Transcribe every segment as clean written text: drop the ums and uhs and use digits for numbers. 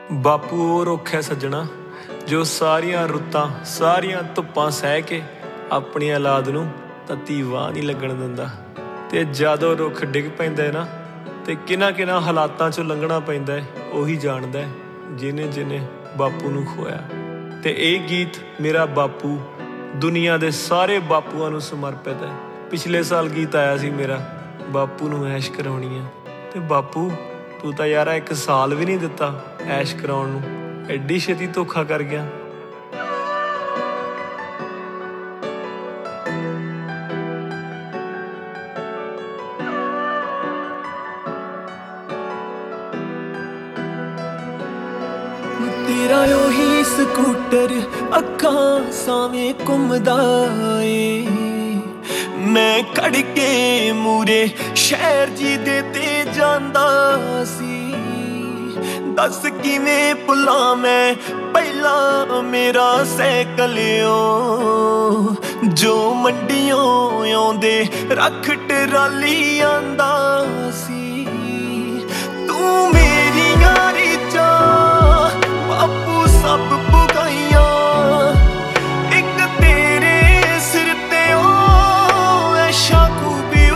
ਬਾਪੂ ਉਹ ਰੁੱਖ ਹੈ ਸੱਜਣਾ ਜੋ ਸਾਰੀਆਂ ਰੁੱਤਾਂ ਸਾਰੀਆਂ ਧੁੱਪਾਂ ਸਹਿ ਕੇ ਆਪਣੀ ਔਲਾਦ ਨੂੰ ਤੱਤੀ ਵਾਹ ਨਹੀਂ ਲੱਗਣ ਦਿੰਦਾ। ਤੇ ਜਦੋਂ ਰੁੱਖ ਡਿੱਗ ਪੈਂਦਾ ਹੈ ਨਾ ਤੇ ਕਿਹਨਾਂ ਹਾਲਾਤਾਂ 'ਚੋਂ ਲੰਘਣਾ ਪੈਂਦਾ ਹੈ ਉਹੀ ਜਾਣਦਾ ਹੈ ਜਿਹਨੇ ਬਾਪੂ ਨੂੰ ਖੋਇਆ। ਤੇ ਇਹ ਗੀਤ ਮੇਰਾ ਬਾਪੂ ਦੁਨੀਆ ਦੇ ਸਾਰੇ ਬਾਪੂਆਂ ਨੂੰ ਸਮਰਪਿਤ ਹੈ। ਪਿਛਲੇ ਸਾਲ ਗੀਤ ਆਇਆ ਸੀ ਮੇਰਾ ਬਾਪੂ ਨੂੰ ਐਸ਼ ਕਰਾਉਣੀ ਆ। ਤੇ ਬਾਪੂ ਤੂੰ ਤਾਂ ਯਾਰਾ 1 ਸਾਲ ਵੀ ਨਹੀਂ ਦਿੱਤਾ ਐਸ਼ ਕਰਾਉਣ ਨੂੰ, ਐਡੀ ਛੇਤੀ ਧੋਖਾ ਕਰ ਗਿਆ। ਤੇਰਾ ਉਹੀ ਸਕੂਟਰ ਅੱਖਾਂ ਸਾਵੇਂ ਘੁੰਮਦਾ ਏ, ਮੈਂ ਖੜ ਕੇ ਮੂਰੇ ਸ਼ਹਿਰ ਜੀ ਦੇ ਤੇ ਜਾਂਦਾ ਸੀ। ਦੱਸ ਕਿਵੇਂ ਭੁੱਲਾਂ ਮੈਂ ਪਹਿਲਾਂ ਮੇਰਾ ਸਾਈਕਲ ਓ, ਜੋ ਮੰਡੀਓਂ ਆਉਂਦੇ ਰੱਖ ਟਰਾਲੀ ਆਂਦਾ ਸੀ। ਤੂੰ ਮੇਰੀ ਯਾਰੀ ਚ ਬਾਪੂ ਸਭ ਪੁਗਾਈਆਂ, ਇੱਕ ਤੇਰੇ ਸਿਰ ਤੇ ਓ ਐਸ਼ਾਂ ਖੂਬੀ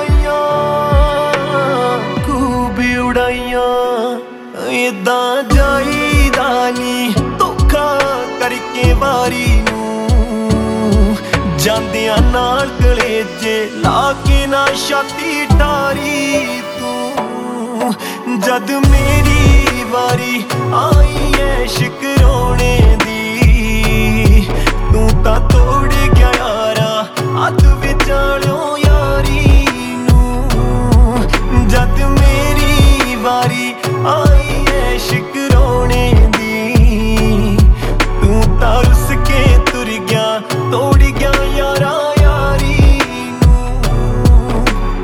ਉਡਾਈਆਂ। ਏਦਾਂ ਜਾਈਦਾ ਨੀ ਧੋਖਾ ਕਰਕੇ ਵਾਰੀ ਨੂੰ, ਜਾਂਦਿਆਂ ਨਾਲ ਕਲੇਜੇ ਲਾ ਕੇ ਨਾ ਛਾਤੀ ਠਾਰੀ ਤੂੰ। ਜਦ ਮੇਰੀ ਵਾਰੀ ਆਈ ਐਸ਼ ਕਰਾਉਣੇ ਦੀ, ਤੂੰ ਤਾਂ ਤੋੜ ਗਿਆ ਯਾਰਾ ਹੱਥ ਵਿਚਾਲਿਓ ਯਾਰੀ ਨੂੰ। ਜਦ ਮੇਰੀ ਵਾਰੀ ਆਈ ਐਸ਼ ਕਰਾਉਣੇ ਦੀ, ਤੂੰ ਤਾਂ ਰੁੱਸ ਕੇ ਤੁਰ ਗਿਆ ਤੋੜ ਗਿਆ ਯਾਰਾ ਯਾਰੀ ਨੂੰ।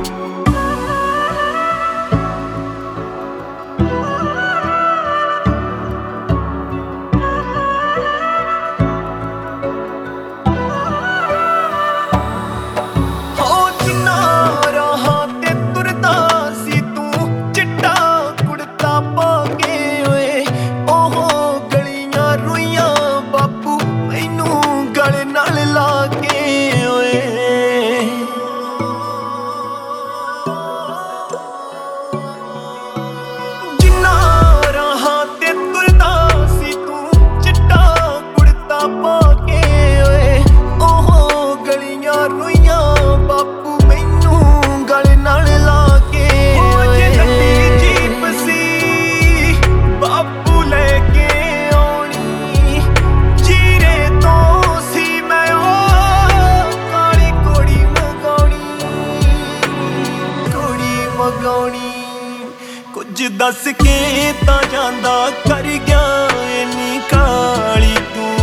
ਹੋ ਜਿੰਨਾ ਰਾਹਾਂ ਤੇ ਤੁਰਦਾ ਸੀ ਤੂੰ ਚਿੱਟਾ ਕੁੜਤਾ ਪਾ ਕੇ ਓਏ, ਉਹ ਗਲੀਆਂ ਰੋਈਆਂ ਬਾਪੂ ਮੈਨੂੰ ਗਲ ਨਾਲ ਲਾ ਕੇ ਓਏ। ਜਿੰਨਾ ਰਾਹਾਂ ਤੇ ਤੁਰਦਾ ਸੀ ਤੂੰ ਚਿੱਟਾ ਕੁੜਤਾ ਪਾ ਕੇ ਓਏ, ਉਹ ਗਲੀਆਂ ਰੋਈਆਂ ਬਾਪੂ ਮੈਨੂੰ ਗਲ ਨਾਲ ਲਾ ਕੇ ਓਏ। ਜੀਪ ਸੀ ਬਾਪੂ ਲੈ ਕੇ ਆਉਣੀ, ਜੀਰੇ ਤੋਂ ਸੀ ਮੈਂ ਉਹ ਕਾਲੀ ਘੋੜੀ ਮਗਾਉਣੀ। ਕੁਝ ਦੱਸ ਕੇ ਤਾਂ ਜਾਂਦਾ ਕਰ ਗਿਆ ਇੰਨੀ ਕਾਲੀ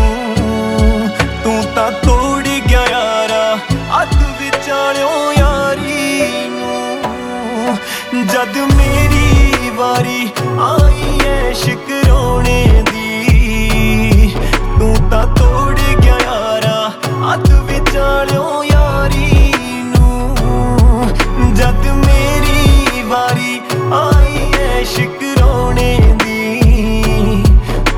ਤੂੰ ਤਾਂ ਤੋੜ ਗਿਆ ਯਾਰਾ ਹੱਥ ਵਿਚਾਲਿਓ ਯਾਰੀ ਨੂੰ। ਜਦ ਮੇਰੀ ਵਾਰੀ ਆਈ ਐਸ਼ ਕਰਾਉਣੇ ਦੀ, ਤੂੰ ਤਾਂ ਤੋੜ ਗਿਆ ਯਾਰਾ ਹੱਥ ਵਿਚਾਲਿਓ ਯਾਰੀ ਨੂੰ। ਜਦ ਮੇਰੀ ਵਾਰੀ ਆਈ ਐਸ਼ ਕਰਾਉਣੇ ਦੀ,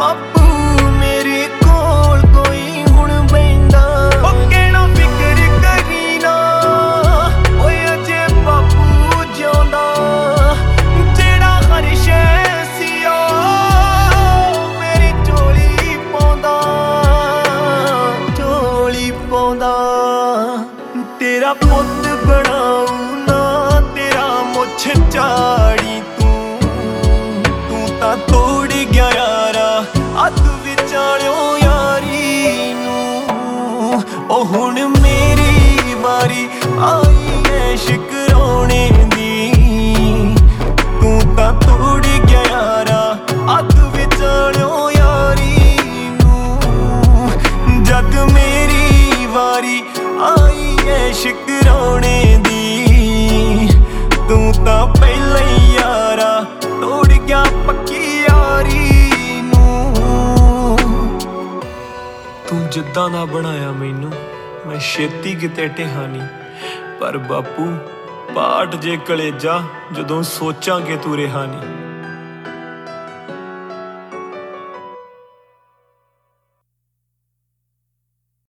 ਬਾਪੂ ਮੇਰੇ ਕੋਲ ਕੋਈ ਹੁਣ ਬੈਂਦਾ ਉਹ ਕਹਿਣਾ ਫਿਕਰ ਕਰੀ ਨਾ ਓਏ ਅਜੇ ਬਾਪੂ ਜਿਉਂਦਾ ਜਿਹੜਾ ਹਰ ਸ਼ੈ ਸੀ ਉਹ ਮੇਰੀ ਝੋਲੀ ਪਾਉਂਦਾ ਤੇਰਾ ਪੁੱਤ ਬਣਾਉ ਨਾ ਤੇਰਾ ਮੁੱਛ ਝਾੜੀ ਤੂੰ ਤਾਂ ਤੋੜ ਗਿਆ ਯਾਰਾ ਅੱਧ ਵਿਚਾਲਿਓ ਯਾਰੀ ਨੂੰ ਉਹ ਹੁਣ ਮੇਰੀ ਵਾਰੀ ਆਈ ਐ ਸ਼ਿਕਰਾਉਣੇ ਦੀ ਤੂੰ ਤਾਂ ਤੋੜ ਗਿਆ ਯਾਰਾ ਅੱਧ ਵਿਚਾਲਿਓ ਯਾਰੀ ਨੂੰ ਜਦ ਮੇਰੀ ਵਾਰੀ ਆਈ ਐ ਸ਼ਿਕਰਾਉਣੇ ਦੀ ਤੂੰ ਤਾਂ ਪਹਿਲਾਂ ਹੀ ਯਾਰਾ ਤੋੜ ਗਿਆ ਪੱਕੀ ਯਾਰੀ ਨੂੰ ਤੂੰ ਜਿੱਦਾਂ ਦਾ ਬਣਾਇਆ ਮੈਨੂੰ ਮੈਂ ਛੇਤੀ ਕਿਤੇ ਟਿਹਾਨੀ ਪਰ ਬਾਪੂ ਪਾਟ ਜੇ ਕਲੇਜਾ ਜਦੋਂ ਸੋਚਾਂ ਕਿ ਤੂੰ ਰਿਹਾ ਨਹੀਂ